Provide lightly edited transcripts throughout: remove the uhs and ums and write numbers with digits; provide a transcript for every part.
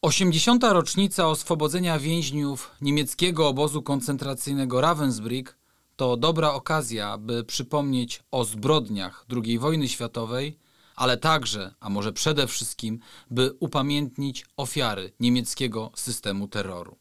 80. rocznica oswobodzenia więźniów niemieckiego obozu koncentracyjnego Ravensbrück to dobra okazja, by przypomnieć o zbrodniach II wojny światowej, ale także, a może przede wszystkim, by upamiętnić ofiary niemieckiego systemu terroru.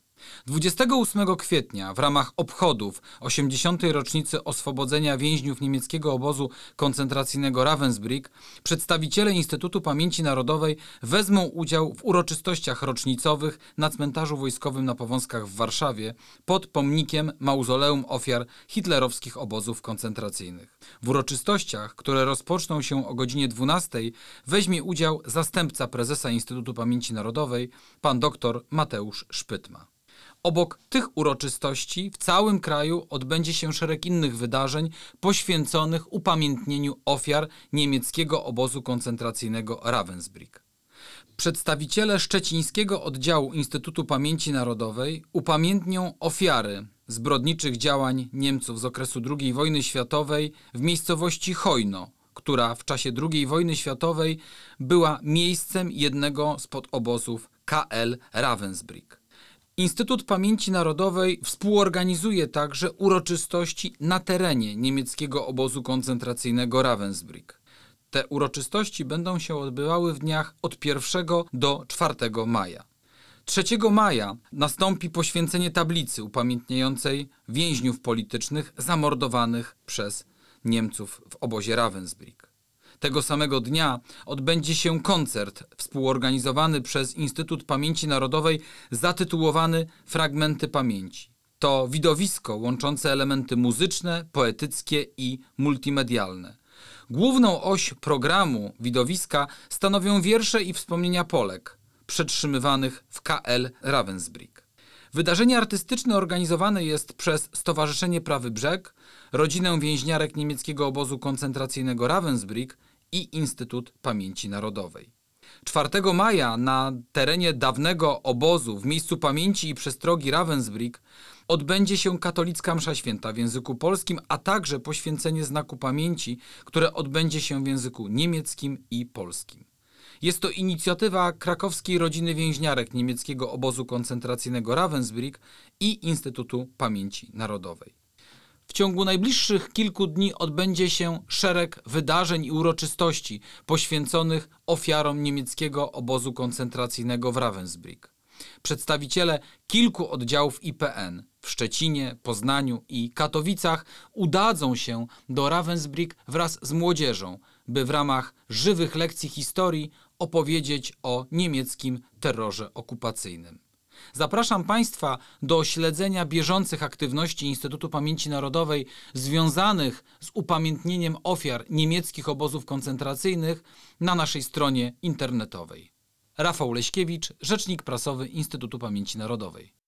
28 kwietnia w ramach obchodów 80. rocznicy oswobodzenia więźniów niemieckiego obozu koncentracyjnego Ravensbrück przedstawiciele Instytutu Pamięci Narodowej wezmą udział w uroczystościach rocznicowych na cmentarzu wojskowym na Powązkach w Warszawie pod pomnikiem Mauzoleum Ofiar Hitlerowskich Obozów Koncentracyjnych. W uroczystościach, które rozpoczną się o godzinie 12, weźmie udział zastępca prezesa Instytutu Pamięci Narodowej, pan dr Mateusz Szpytma. Obok tych uroczystości w całym kraju odbędzie się szereg innych wydarzeń poświęconych upamiętnieniu ofiar niemieckiego obozu koncentracyjnego Ravensbrück. Przedstawiciele szczecińskiego oddziału Instytutu Pamięci Narodowej upamiętnią ofiary zbrodniczych działań Niemców z okresu II wojny światowej w miejscowości Chojno, która w czasie II wojny światowej była miejscem jednego z podobozów KL Ravensbrück. Instytut Pamięci Narodowej współorganizuje także uroczystości na terenie niemieckiego obozu koncentracyjnego Ravensbrück. Te uroczystości będą się odbywały w dniach od 1 do 4 maja. 3 maja nastąpi poświęcenie tablicy upamiętniającej więźniów politycznych zamordowanych przez Niemców w obozie Ravensbrück. Tego samego dnia odbędzie się koncert współorganizowany przez Instytut Pamięci Narodowej zatytułowany Fragmenty Pamięci. To widowisko łączące elementy muzyczne, poetyckie i multimedialne. Główną oś programu widowiska stanowią wiersze i wspomnienia Polek przetrzymywanych w KL Ravensbrück. Wydarzenie artystyczne organizowane jest przez Stowarzyszenie Prawy Brzeg, rodzinę więźniarek niemieckiego obozu koncentracyjnego Ravensbrück i Instytut Pamięci Narodowej. 4 maja na terenie dawnego obozu w miejscu pamięci i przestrogi Ravensbrück odbędzie się katolicka msza święta w języku polskim, a także poświęcenie znaku pamięci, które odbędzie się w języku niemieckim i polskim. Jest to inicjatywa krakowskiej rodziny więźniarek niemieckiego obozu koncentracyjnego Ravensbrück i Instytutu Pamięci Narodowej. W ciągu najbliższych kilku dni odbędzie się szereg wydarzeń i uroczystości poświęconych ofiarom niemieckiego obozu koncentracyjnego w Ravensbrück. Przedstawiciele kilku oddziałów IPN w Szczecinie, Poznaniu i Katowicach udadzą się do Ravensbrück wraz z młodzieżą, by w ramach żywych lekcji historii opowiedzieć o niemieckim terrorze okupacyjnym. Zapraszam Państwa do śledzenia bieżących aktywności Instytutu Pamięci Narodowej związanych z upamiętnieniem ofiar niemieckich obozów koncentracyjnych na naszej stronie internetowej. Rafał Leśkiewicz, rzecznik prasowy Instytutu Pamięci Narodowej.